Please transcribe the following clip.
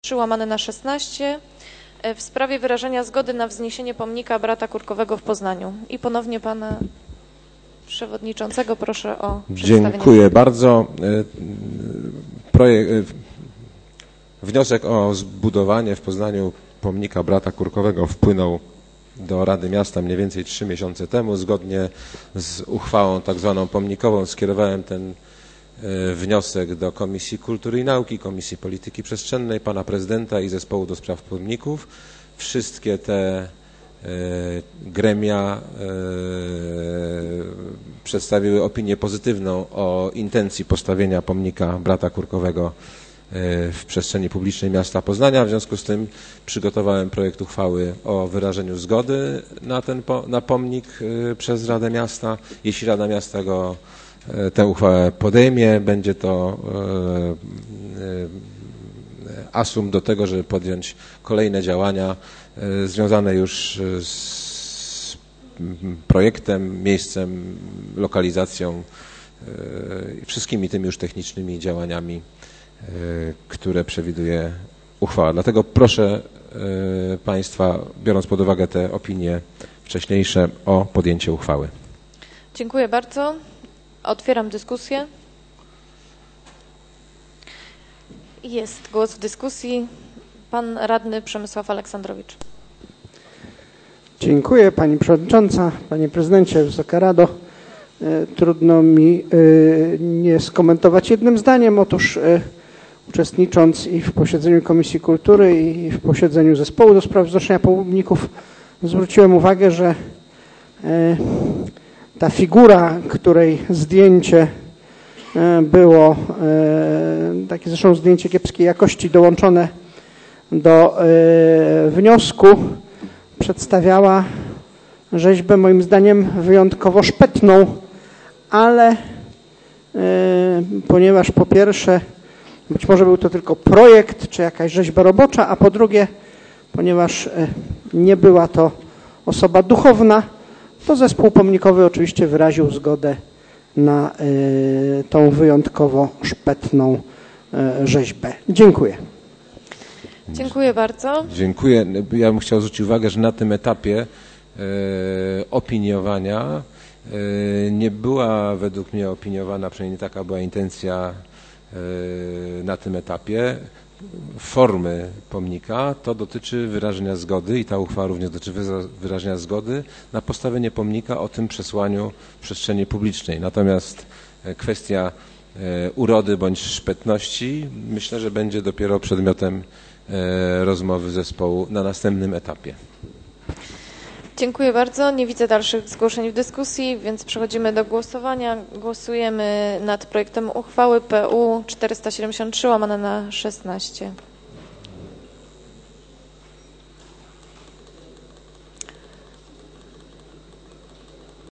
3/16 w sprawie wyrażenia zgody na wzniesienie pomnika brata Kurkowego w Poznaniu. I ponownie pana przewodniczącego proszę o przedstawienie. Dziękuję bardzo. Wniosek o zbudowanie w Poznaniu pomnika brata Kurkowego wpłynął do Rady Miasta mniej więcej 3 miesiące temu. Zgodnie z uchwałą tak zwaną pomnikową skierowałem ten wniosek do Komisji Kultury i Nauki, Komisji Polityki Przestrzennej, pana prezydenta i zespołu do spraw pomników. Wszystkie te gremia przedstawiły opinię pozytywną o intencji postawienia pomnika brata Kurkowego w przestrzeni publicznej miasta Poznania. W związku z tym przygotowałem projekt uchwały o wyrażeniu zgody na pomnik przez Radę Miasta. Jeśli Rada Miasta tę uchwałę podejmie, będzie to asum do tego, żeby podjąć kolejne działania związane już z projektem, miejscem, lokalizacją i wszystkimi tymi już technicznymi działaniami, które przewiduje uchwała. Dlatego proszę Państwa, biorąc pod uwagę te opinie wcześniejsze, o podjęcie uchwały. Dziękuję bardzo. Otwieram dyskusję. Jest głos w dyskusji. Pan radny Przemysław Aleksandrowicz. Dziękuję Pani Przewodnicząca, Panie Prezydencie, Wysoka Rado. Trudno mi nie skomentować jednym zdaniem. Otóż uczestnicząc i w posiedzeniu Komisji Kultury i w posiedzeniu zespołu do spraw wznoszenia pomników zwróciłem uwagę, że ta figura, której zdjęcie było, takie zresztą zdjęcie kiepskiej jakości dołączone do wniosku, przedstawiała rzeźbę moim zdaniem wyjątkowo szpetną, ale ponieważ po pierwsze być może był to tylko projekt czy jakaś rzeźba robocza, a po drugie ponieważ nie była to osoba duchowna, to zespół pomnikowy oczywiście wyraził zgodę na tą wyjątkowo szpetną rzeźbę. Dziękuję. Dziękuję bardzo. Dziękuję. Ja bym chciał zwrócić uwagę, że na tym etapie opiniowania nie była według mnie opiniowana, przynajmniej taka była intencja na tym etapie, formy pomnika. To dotyczy wyrażenia zgody i ta uchwała również dotyczy wyrażenia zgody na postawienie pomnika o tym przesłaniu w przestrzeni publicznej. Natomiast kwestia urody bądź szpetności myślę, że będzie dopiero przedmiotem rozmowy zespołu na następnym etapie. Dziękuję bardzo. Nie widzę dalszych zgłoszeń w dyskusji, więc przechodzimy do głosowania. Głosujemy nad projektem uchwały PU 473/16.